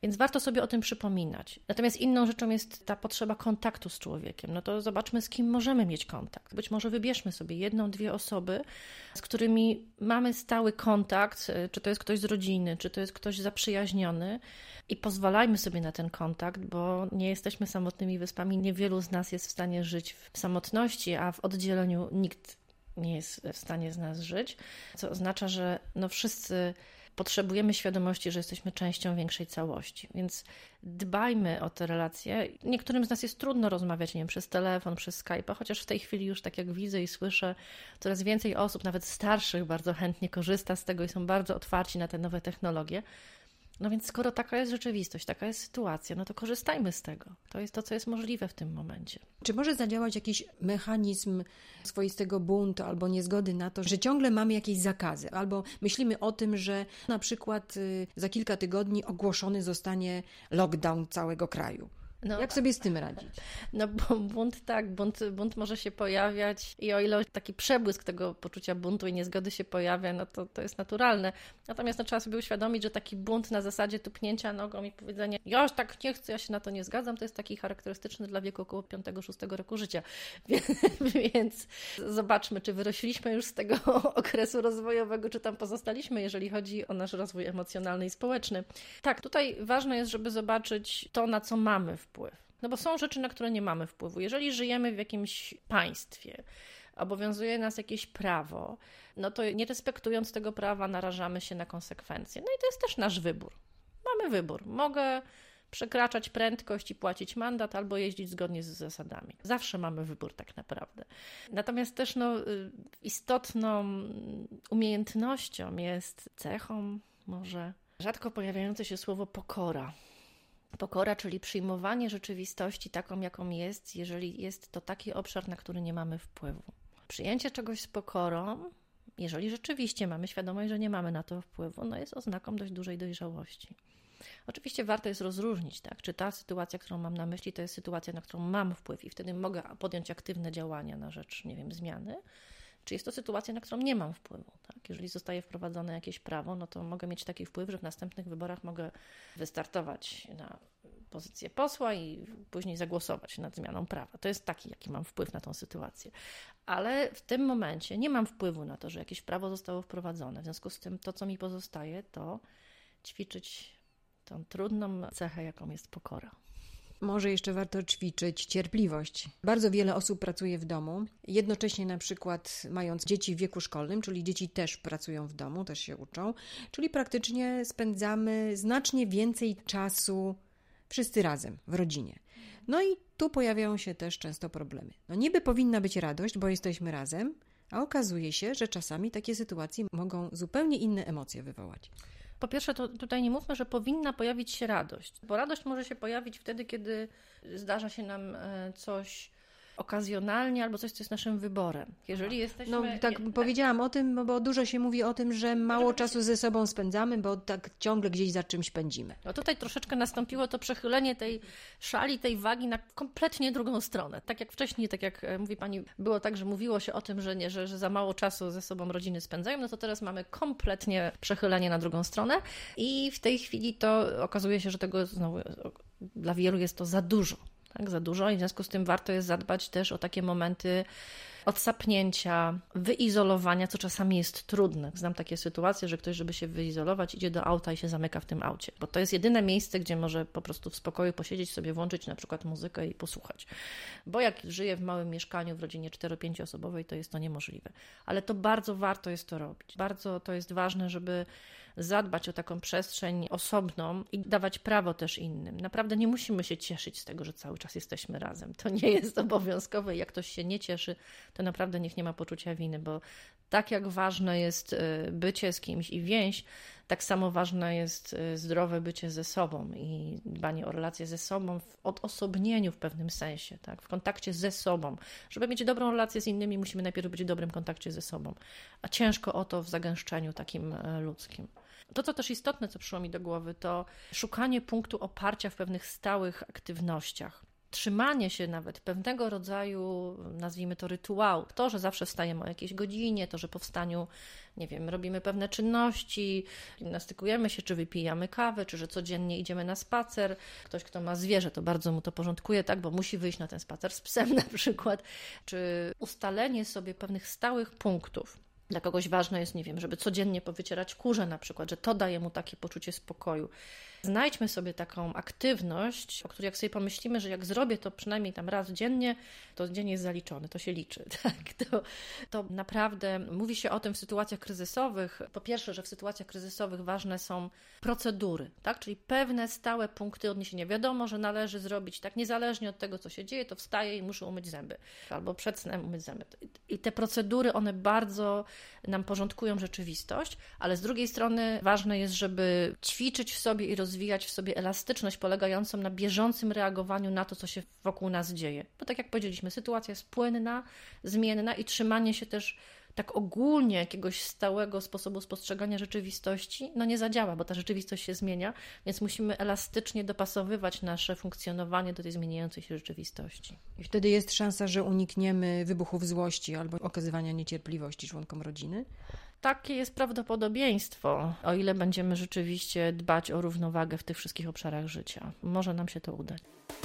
Więc warto sobie o tym przypominać. Natomiast inną rzeczą jest ta potrzeba kontaktu z człowiekiem. No to zobaczmy, z kim możemy mieć kontakt. Być może wybierzmy sobie jedną, dwie osoby, z którymi mamy stały kontakt, czy to jest ktoś z rodziny, czy to jest ktoś zaprzyjaźniony i pozwalajmy sobie na ten kontakt, bo nie jesteśmy samotnymi wyspami. Niewielu z nas jest w stanie żyć w samotności, a w oddzieleniu nikt nie jest w stanie z nas żyć, co oznacza, że no wszyscy potrzebujemy świadomości, że jesteśmy częścią większej całości, więc dbajmy o te relacje. Niektórym z nas jest trudno rozmawiać, nie wiem, przez telefon, przez Skype'a, chociaż w tej chwili już tak jak widzę i słyszę, coraz więcej osób, nawet starszych, bardzo chętnie korzysta z tego i są bardzo otwarci na te nowe technologie. No więc skoro taka jest rzeczywistość, taka jest sytuacja, no to korzystajmy z tego. To jest to, co jest możliwe w tym momencie. Czy może zadziałać jakiś mechanizm swoistego buntu albo niezgody na to, że ciągle mamy jakieś zakazy, albo myślimy o tym, że na przykład za kilka tygodni ogłoszony zostanie lockdown całego kraju? No, jak sobie z tym radzić? No bo bunt tak, bunt, bunt może się pojawiać i o ile taki przebłysk tego poczucia buntu i niezgody się pojawia, no to, to jest naturalne. Natomiast no, trzeba sobie uświadomić, że taki bunt na zasadzie tupnięcia nogą i powiedzenie, ja już tak nie chcę, ja się na to nie zgadzam, to jest taki charakterystyczny dla wieku około piątego szóstego roku życia. Więc zobaczmy, czy wyrośliśmy już z tego okresu rozwojowego, czy tam pozostaliśmy, jeżeli chodzi o nasz rozwój emocjonalny i społeczny. Tak, tutaj ważne jest, żeby zobaczyć to, na co mamy wpływ. No bo są rzeczy, na które nie mamy wpływu. Jeżeli żyjemy w jakimś państwie, obowiązuje nas jakieś prawo, no to nie respektując tego prawa narażamy się na konsekwencje. No i to jest też nasz wybór. Mamy wybór. Mogę przekraczać prędkość i płacić mandat albo jeździć zgodnie z zasadami. Zawsze mamy wybór tak naprawdę. Natomiast też no, istotną umiejętnością jest cechą może rzadko pojawiające się słowo pokora. Pokora, czyli przyjmowanie rzeczywistości taką, jaką jest, jeżeli jest to taki obszar, na który nie mamy wpływu. Przyjęcie czegoś z pokorą, jeżeli rzeczywiście mamy świadomość, że nie mamy na to wpływu, no jest oznaką dość dużej dojrzałości. Oczywiście warto jest rozróżnić, tak, czy ta sytuacja, którą mam na myśli, to jest sytuacja, na którą mam wpływ i wtedy mogę podjąć aktywne działania na rzecz, nie wiem, zmiany, czy jest to sytuacja, na którą nie mam wpływu. Tak? Jeżeli zostaje wprowadzone jakieś prawo, no to mogę mieć taki wpływ, że w następnych wyborach mogę wystartować na pozycję posła i później zagłosować nad zmianą prawa. To jest taki, jaki mam wpływ na tą sytuację. Ale w tym momencie nie mam wpływu na to, że jakieś prawo zostało wprowadzone. W związku z tym to, co mi pozostaje, to ćwiczyć tą trudną cechę, jaką jest pokora. Może jeszcze warto ćwiczyć cierpliwość. Bardzo wiele osób pracuje w domu, jednocześnie na przykład mając dzieci w wieku szkolnym, czyli dzieci też pracują w domu, też się uczą, czyli praktycznie spędzamy znacznie więcej czasu wszyscy razem w rodzinie. No i tu pojawiają się też często problemy. No niby powinna być radość, bo jesteśmy razem, a okazuje się, że czasami takie sytuacje mogą zupełnie inne emocje wywołać. Po pierwsze, to tutaj nie mówmy, że powinna pojawić się radość, bo radość może się pojawić wtedy, kiedy zdarza się nam coś okazjonalnie albo coś, co jest naszym wyborem. Jeżeli jesteśmy... No tak je... powiedziałam o tym, bo dużo się mówi o tym, że mało czasu ze sobą spędzamy, bo tak ciągle gdzieś za czymś pędzimy. No tutaj troszeczkę nastąpiło to przechylenie tej szali, tej wagi na kompletnie drugą stronę. Tak jak wcześniej, tak jak mówi Pani, było tak, że mówiło się o tym, że, nie, że, że za mało czasu ze sobą rodziny spędzają, no to teraz mamy kompletnie przechylenie na drugą stronę i w tej chwili to okazuje się, że tego znowu dla wielu jest to za dużo. Tak, za dużo i w związku z tym warto jest zadbać też o takie momenty odsapnięcia, wyizolowania, co czasami jest trudne. Znam takie sytuacje, że ktoś, żeby się wyizolować, idzie do auta i się zamyka w tym aucie, bo to jest jedyne miejsce, gdzie może po prostu w spokoju posiedzieć sobie, włączyć na przykład muzykę i posłuchać. Bo jak żyje w małym mieszkaniu w rodzinie cztero-pięcioosobowej, to jest to niemożliwe. Ale to bardzo warto jest to robić. Bardzo to jest ważne, żeby zadbać o taką przestrzeń osobną i dawać prawo też innym. Naprawdę nie musimy się cieszyć z tego, że cały czas jesteśmy razem. To nie jest obowiązkowe. Jak ktoś się nie cieszy, to naprawdę niech nie ma poczucia winy, bo tak jak ważne jest bycie z kimś i więź, tak samo ważne jest zdrowe bycie ze sobą i dbanie o relacje ze sobą w odosobnieniu w pewnym sensie, tak? W kontakcie ze sobą. Żeby mieć dobrą relację z innymi, musimy najpierw być w dobrym kontakcie ze sobą, a ciężko o to w zagęszczeniu takim ludzkim. To, co też istotne, co przyszło mi do głowy, to szukanie punktu oparcia w pewnych stałych aktywnościach. trzymanie się nawet pewnego rodzaju, nazwijmy to rytuału, to, że zawsze wstajemy o jakiejś godzinie, to, że po wstaniu, nie wiem, robimy pewne czynności, gimnastykujemy się, czy wypijamy kawę, czy że codziennie idziemy na spacer. Ktoś, kto ma zwierzę, to bardzo mu to porządkuje, tak, bo musi wyjść na ten spacer z psem na przykład, czy ustalenie sobie pewnych stałych punktów. Dla kogoś ważne jest, nie wiem, żeby codziennie powycierać kurze na przykład, że to daje mu takie poczucie spokoju. Znajdźmy sobie taką aktywność, o której jak sobie pomyślimy, że jak zrobię to przynajmniej tam raz dziennie, to dzień jest zaliczony, to się liczy. Tak? To, to naprawdę mówi się o tym w sytuacjach kryzysowych. Po pierwsze, że w sytuacjach kryzysowych ważne są procedury, tak? Czyli pewne stałe punkty odniesienia. Wiadomo, że należy zrobić tak niezależnie od tego, co się dzieje, to wstaję i muszę umyć zęby. Albo przed snem umyć zęby. I te procedury, one bardzo nam porządkują rzeczywistość, ale z drugiej strony ważne jest, żeby ćwiczyć w sobie i rozwijać w sobie elastyczność polegającą na bieżącym reagowaniu na to, co się wokół nas dzieje. Bo tak jak powiedzieliśmy, sytuacja jest płynna, zmienna i trzymanie się też tak ogólnie jakiegoś stałego sposobu spostrzegania rzeczywistości, no nie zadziała, bo ta rzeczywistość się zmienia, więc musimy elastycznie dopasowywać nasze funkcjonowanie do tej zmieniającej się rzeczywistości. I wtedy jest szansa, że unikniemy wybuchów złości albo okazywania niecierpliwości członkom rodziny? Takie jest prawdopodobieństwo, o ile będziemy rzeczywiście dbać o równowagę w tych wszystkich obszarach życia. Może nam się to udać.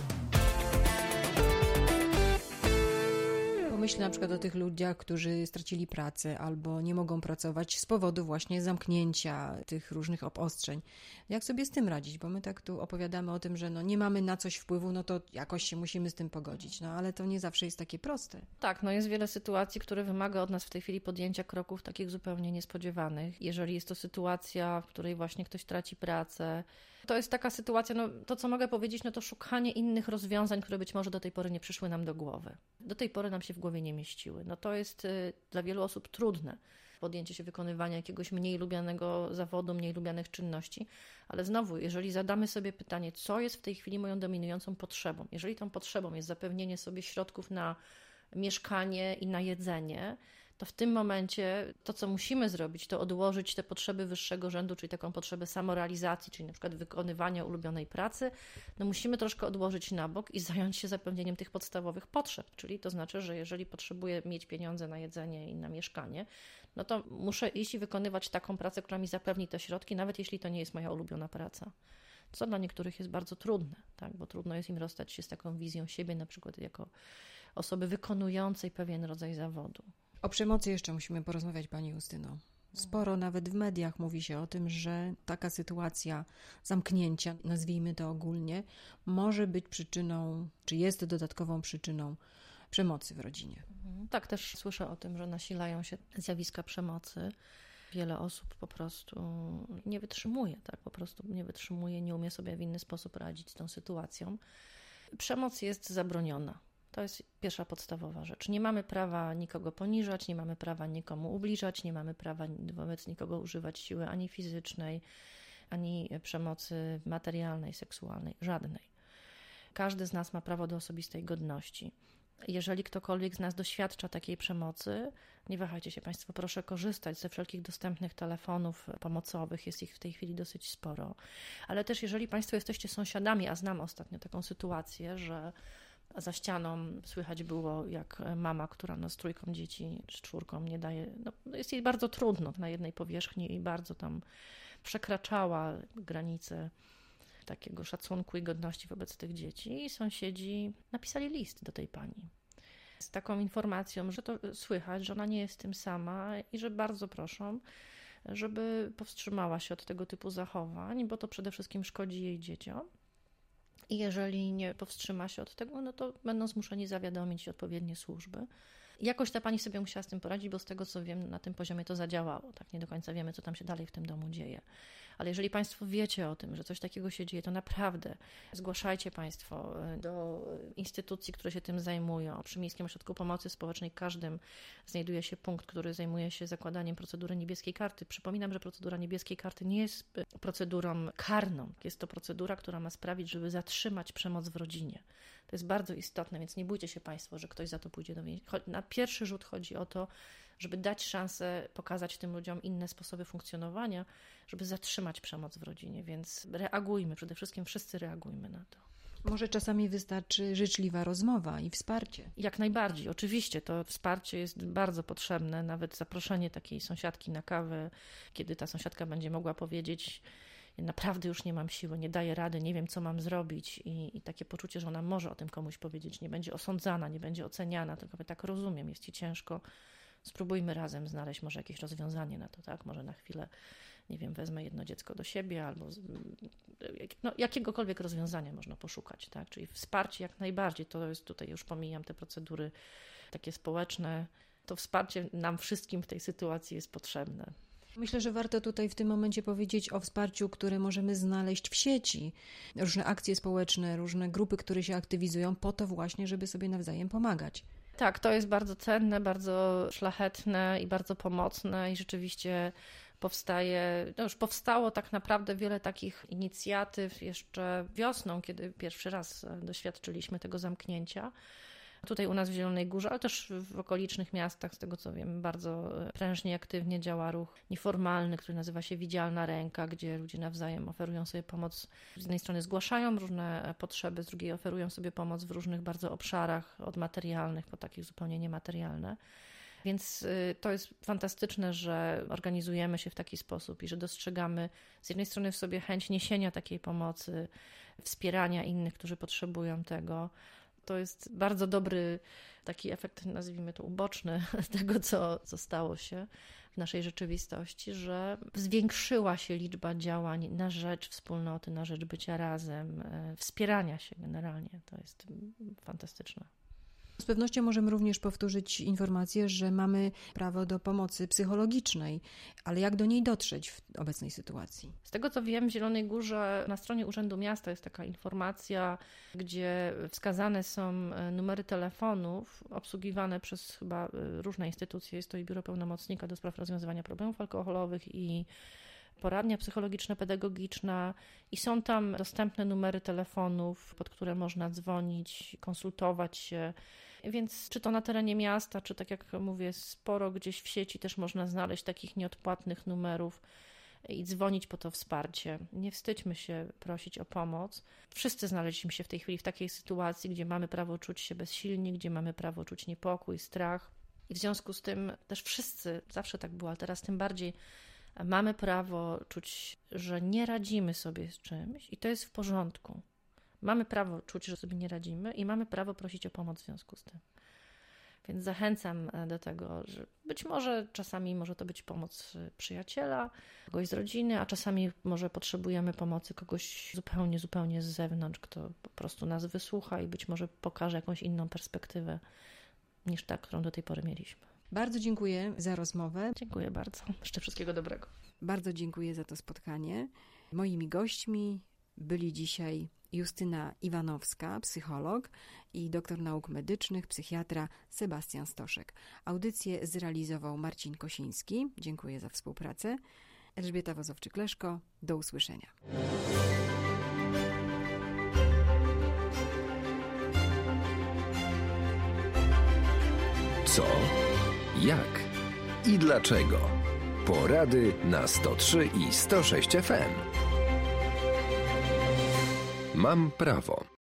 Myślę na przykład o tych ludziach, którzy stracili pracę albo nie mogą pracować z powodu właśnie zamknięcia tych różnych obostrzeń. Jak sobie z tym radzić? Bo my tak tu opowiadamy o tym, że no nie mamy na coś wpływu, no to jakoś się musimy z tym pogodzić. No ale to nie zawsze jest takie proste. Tak, no jest wiele sytuacji, które wymaga od nas w tej chwili podjęcia kroków takich zupełnie niespodziewanych. Jeżeli jest to sytuacja, w której właśnie ktoś traci pracę, to jest taka sytuacja, no to co mogę powiedzieć, no to szukanie innych rozwiązań, które być może do tej pory nie przyszły nam do głowy. Do tej pory nam się w głowie nie mieściły. No to jest y, dla wielu osób trudne. Podjęcie się wykonywania jakiegoś mniej lubianego zawodu, mniej lubianych czynności, ale znowu, jeżeli zadamy sobie pytanie, co jest w tej chwili moją dominującą potrzebą, jeżeli tą potrzebą jest zapewnienie sobie środków na mieszkanie i na jedzenie, to w tym momencie to, co musimy zrobić, to odłożyć te potrzeby wyższego rzędu, czyli taką potrzebę samorealizacji, czyli na przykład wykonywania ulubionej pracy, no musimy troszkę odłożyć na bok i zająć się zapewnieniem tych podstawowych potrzeb, czyli to znaczy, że jeżeli potrzebuję mieć pieniądze na jedzenie i na mieszkanie, no to muszę iść i wykonywać taką pracę, która mi zapewni te środki, nawet jeśli to nie jest moja ulubiona praca. Co dla niektórych jest bardzo trudne, tak? Bo trudno jest im rozstać się z taką wizją siebie, na przykład jako osoby wykonującej pewien rodzaj zawodu. O przemocy jeszcze musimy porozmawiać, Pani Justyno. Sporo nawet w mediach mówi się o tym, że taka sytuacja zamknięcia, nazwijmy to ogólnie, może być przyczyną, czy jest dodatkową przyczyną przemocy w rodzinie. Tak, też słyszę o tym, że nasilają się zjawiska przemocy. Wiele osób po prostu nie wytrzymuje, tak, po prostu nie wytrzymuje, nie umie sobie w inny sposób radzić z tą sytuacją. Przemoc jest zabroniona. To jest pierwsza podstawowa rzecz. Nie mamy prawa nikogo poniżać, nie mamy prawa nikomu ubliżać, nie mamy prawa wobec nikogo używać siły ani fizycznej, ani przemocy materialnej, seksualnej, żadnej. Każdy z nas ma prawo do osobistej godności. Jeżeli ktokolwiek z nas doświadcza takiej przemocy, nie wahajcie się Państwo, proszę korzystać ze wszelkich dostępnych telefonów pomocowych, jest ich w tej chwili dosyć sporo. Ale też jeżeli Państwo jesteście sąsiadami, a znam ostatnio taką sytuację, że za ścianą słychać było, jak mama, która no, z trójką dzieci, czy czwórką nie daje, no, jest jej bardzo trudno na jednej powierzchni i bardzo tam przekraczała granice takiego szacunku i godności wobec tych dzieci i sąsiedzi napisali list do tej pani z taką informacją, że to słychać, że ona nie jest tym sama i że bardzo proszą, żeby powstrzymała się od tego typu zachowań, bo to przede wszystkim szkodzi jej dzieciom. I jeżeli nie powstrzyma się od tego, no to będą zmuszeni zawiadomić odpowiednie służby. Jakoś ta pani sobie musiała z tym poradzić, bo z tego co wiem, na tym poziomie to zadziałało. Tak, nie do końca wiemy, co tam się dalej w tym domu dzieje. Ale jeżeli Państwo wiecie o tym, że coś takiego się dzieje, to naprawdę zgłaszajcie Państwo do instytucji, które się tym zajmują. Przy Miejskim Ośrodku Pomocy Społecznej każdym znajduje się punkt, który zajmuje się zakładaniem procedury niebieskiej karty. Przypominam, że procedura niebieskiej karty nie jest procedurą karną. Jest to procedura, która ma sprawić, żeby zatrzymać przemoc w rodzinie. To jest bardzo istotne, więc nie bójcie się Państwo, że ktoś za to pójdzie do więzienia. Na pierwszy rzut chodzi o to, żeby dać szansę pokazać tym ludziom inne sposoby funkcjonowania, żeby zatrzymać przemoc w rodzinie, więc reagujmy, przede wszystkim wszyscy reagujmy na to. Może czasami wystarczy życzliwa rozmowa i wsparcie. Jak najbardziej, oczywiście to wsparcie jest bardzo potrzebne, nawet zaproszenie takiej sąsiadki na kawę, kiedy ta sąsiadka będzie mogła powiedzieć: naprawdę już nie mam siły, nie daję rady, nie wiem, co mam zrobić, i, i takie poczucie, że ona może o tym komuś powiedzieć, nie będzie osądzana, nie będzie oceniana, tylko ja tak rozumiem, jest ci ciężko, spróbujmy razem znaleźć może jakieś rozwiązanie na to, tak? Może na chwilę, nie wiem, wezmę jedno dziecko do siebie, albo no, jakiegokolwiek rozwiązania można poszukać, tak? Czyli wsparcie jak najbardziej, to jest tutaj, już pomijam te procedury takie społeczne, to wsparcie nam wszystkim w tej sytuacji jest potrzebne. Myślę, że warto tutaj w tym momencie powiedzieć o wsparciu, które możemy znaleźć w sieci. Różne akcje społeczne, różne grupy, które się aktywizują po to właśnie, żeby sobie nawzajem pomagać. Tak, to jest bardzo cenne, bardzo szlachetne i bardzo pomocne i rzeczywiście powstaje, no już powstało tak naprawdę wiele takich inicjatyw jeszcze wiosną, kiedy pierwszy raz doświadczyliśmy tego zamknięcia. Tutaj u nas w Zielonej Górze, ale też w okolicznych miastach, z tego co wiem, bardzo prężnie, aktywnie działa ruch nieformalny, który nazywa się Widzialna Ręka, gdzie ludzie nawzajem oferują sobie pomoc. Z jednej strony zgłaszają różne potrzeby, z drugiej oferują sobie pomoc w różnych bardzo obszarach, od materialnych po takich zupełnie niematerialne. Więc to jest fantastyczne, że organizujemy się w taki sposób i że dostrzegamy z jednej strony w sobie chęć niesienia takiej pomocy, wspierania innych, którzy potrzebują tego. To jest bardzo dobry taki efekt, nazwijmy to uboczny, tego, co, co stało się w naszej rzeczywistości, że zwiększyła się liczba działań na rzecz wspólnoty, na rzecz bycia razem, wspierania się generalnie. To jest fantastyczne. Z pewnością możemy również powtórzyć informację, że mamy prawo do pomocy psychologicznej, ale jak do niej dotrzeć w obecnej sytuacji? Z tego co wiem, w Zielonej Górze na stronie Urzędu Miasta jest taka informacja, gdzie wskazane są numery telefonów obsługiwane przez chyba różne instytucje. Jest to i Biuro Pełnomocnika do spraw rozwiązywania problemów alkoholowych i poradnia psychologiczno-pedagogiczna i są tam dostępne numery telefonów, pod które można dzwonić, konsultować się. Więc czy to na terenie miasta, czy tak jak mówię, sporo gdzieś w sieci też można znaleźć takich nieodpłatnych numerów i dzwonić po to wsparcie. Nie wstydźmy się prosić o pomoc. Wszyscy znaleźliśmy się w tej chwili w takiej sytuacji, gdzie mamy prawo czuć się bezsilni, gdzie mamy prawo czuć niepokój, strach. I w związku z tym też wszyscy, zawsze tak było, ale teraz tym bardziej, mamy prawo czuć, że nie radzimy sobie z czymś i to jest w porządku. Mamy prawo czuć, że sobie nie radzimy i mamy prawo prosić o pomoc w związku z tym. Więc zachęcam do tego, że być może czasami może to być pomoc przyjaciela, kogoś z rodziny, a czasami może potrzebujemy pomocy kogoś zupełnie, zupełnie z zewnątrz, kto po prostu nas wysłucha i być może pokaże jakąś inną perspektywę niż ta, którą do tej pory mieliśmy. Bardzo dziękuję za rozmowę. Dziękuję bardzo. Życzę wszystkiego dobrego. Bardzo dziękuję za to spotkanie. Moimi gośćmi byli dzisiaj Justyna Iwanowska, psycholog, i doktor nauk medycznych, psychiatra Sebastian Stoszek. Audycję zrealizował Marcin Kosiński. Dziękuję za współpracę. Elżbieta Wozowczyk-Leszko. Do usłyszenia. Co? Jak? I dlaczego? Porady na sto trzy i sto sześć F M. Mam prawo.